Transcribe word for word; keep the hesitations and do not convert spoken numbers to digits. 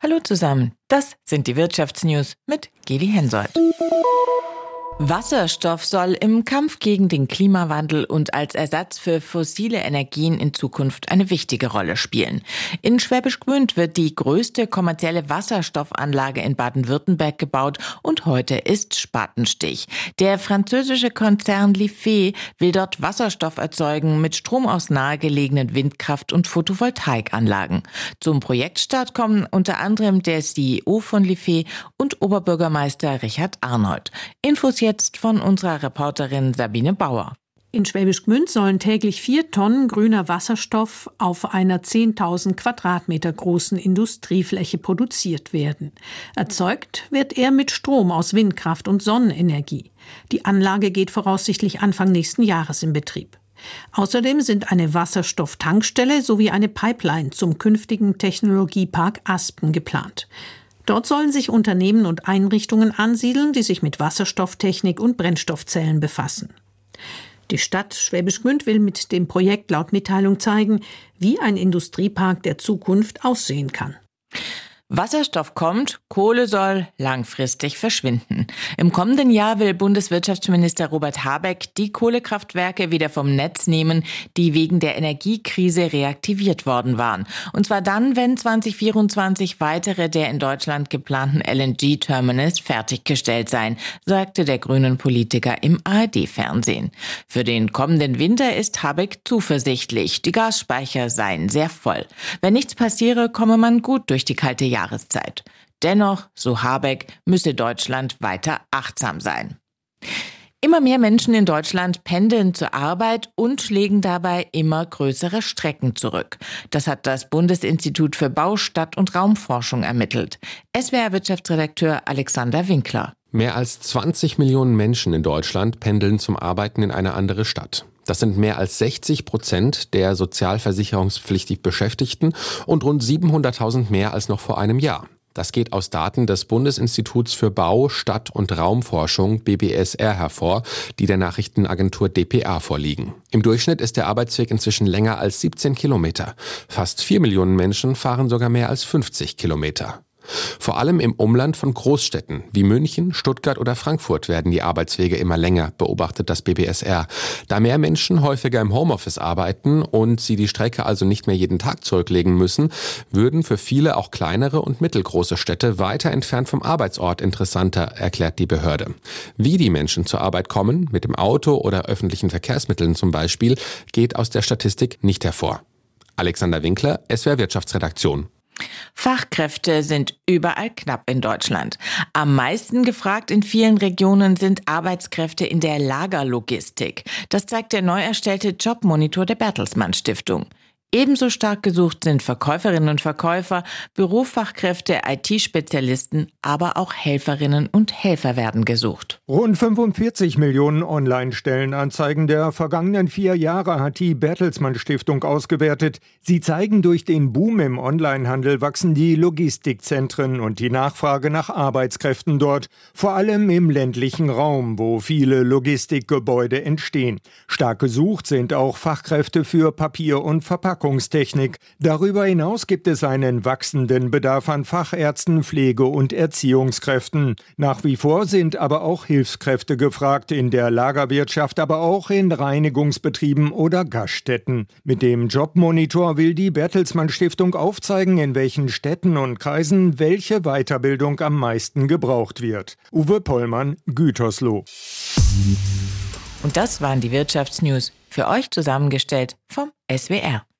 Hallo zusammen, das sind die Wirtschaftsnews mit Geli Hensoldt. Wasserstoff soll im Kampf gegen den Klimawandel und als Ersatz für fossile Energien in Zukunft eine wichtige Rolle spielen. In Schwäbisch Gmünd wird die größte kommerzielle Wasserstoffanlage in Baden-Württemberg gebaut und heute ist Spatenstich. Der französische Konzern Liffe will dort Wasserstoff erzeugen mit Strom aus nahegelegenen Windkraft- und Photovoltaikanlagen. Zum Projektstart kommen unter anderem der C E O von Liffe und Oberbürgermeister Richard Arnold. Infos jetzt von unserer Reporterin Sabine Bauer. In Schwäbisch Gmünd sollen täglich vier Tonnen grüner Wasserstoff auf einer zehntausend Quadratmeter großen Industriefläche produziert werden. Erzeugt wird er mit Strom aus Windkraft und Sonnenenergie. Die Anlage geht voraussichtlich Anfang nächsten Jahres in Betrieb. Außerdem sind eine Wasserstofftankstelle sowie eine Pipeline zum künftigen Technologiepark Aspen geplant. Dort sollen sich Unternehmen und Einrichtungen ansiedeln, die sich mit Wasserstofftechnik und Brennstoffzellen befassen. Die Stadt Schwäbisch Gmünd will mit dem Projekt laut Mitteilung zeigen, wie ein Industriepark der Zukunft aussehen kann. Wasserstoff kommt, Kohle soll langfristig verschwinden. Im kommenden Jahr will Bundeswirtschaftsminister Robert Habeck die Kohlekraftwerke wieder vom Netz nehmen, die wegen der Energiekrise reaktiviert worden waren. Und zwar dann, wenn zwanzig vierundzwanzig weitere der in Deutschland geplanten L N G-Terminals fertiggestellt seien, sagte der grünen Politiker im A R D-Fernsehen. Für den kommenden Winter ist Habeck zuversichtlich. Die Gasspeicher seien sehr voll. Wenn nichts passiere, komme man gut durch die kalte Jahreszeit. Jahreszeit. Dennoch, so Habeck, müsse Deutschland weiter achtsam sein. Immer mehr Menschen in Deutschland pendeln zur Arbeit und legen dabei immer größere Strecken zurück. Das hat das Bundesinstitut für Bau-, Stadt- und Raumforschung ermittelt. S W R-Wirtschaftsredakteur Alexander Winkler. Mehr als zwanzig Millionen Menschen in Deutschland pendeln zum Arbeiten in eine andere Stadt. Das sind mehr als sechzig Prozent der sozialversicherungspflichtig Beschäftigten und rund siebenhunderttausend mehr als noch vor einem Jahr. Das geht aus Daten des Bundesinstituts für Bau-, Stadt- und Raumforschung B B S R hervor, die der Nachrichtenagentur d p a vorliegen. Im Durchschnitt ist der Arbeitsweg inzwischen länger als siebzehn Kilometer. Fast vier Millionen Menschen fahren sogar mehr als fünfzig Kilometer. Vor allem im Umland von Großstädten wie München, Stuttgart oder Frankfurt werden die Arbeitswege immer länger, beobachtet das B B S R. Da mehr Menschen häufiger im Homeoffice arbeiten und sie die Strecke also nicht mehr jeden Tag zurücklegen müssen, würden für viele auch kleinere und mittelgroße Städte weiter entfernt vom Arbeitsort interessanter, erklärt die Behörde. Wie die Menschen zur Arbeit kommen, mit dem Auto oder öffentlichen Verkehrsmitteln zum Beispiel, geht aus der Statistik nicht hervor. Alexander Winkler, S W R Wirtschaftsredaktion. Fachkräfte sind überall knapp in Deutschland. Am meisten gefragt in vielen Regionen sind Arbeitskräfte in der Lagerlogistik. Das zeigt der neu erstellte Jobmonitor der Bertelsmann Stiftung. Ebenso stark gesucht sind Verkäuferinnen und Verkäufer, Bürofachkräfte, I T-Spezialisten, aber auch Helferinnen und Helfer werden gesucht. Rund fünfundvierzig Millionen Online-Stellenanzeigen der vergangenen vier Jahre hat die Bertelsmann Stiftung ausgewertet. Sie zeigen, durch den Boom im Onlinehandel wachsen die Logistikzentren und die Nachfrage nach Arbeitskräften dort, vor allem im ländlichen Raum, wo viele Logistikgebäude entstehen. Stark gesucht sind auch Fachkräfte für Papier- und Verpackungstechnik. Darüber hinaus gibt es einen wachsenden Bedarf an Fachärzten, Pflege- und Erziehungskräften. Nach wie vor sind aber auch Hilfskräfte gefragt, in der Lagerwirtschaft, aber auch in Reinigungsbetrieben oder Gaststätten. Mit dem Jobmonitor will die Bertelsmann Stiftung aufzeigen, in welchen Städten und Kreisen welche Weiterbildung am meisten gebraucht wird. Uwe Pollmann, Gütersloh. Und das waren die Wirtschaftsnews, für euch zusammengestellt vom S W R.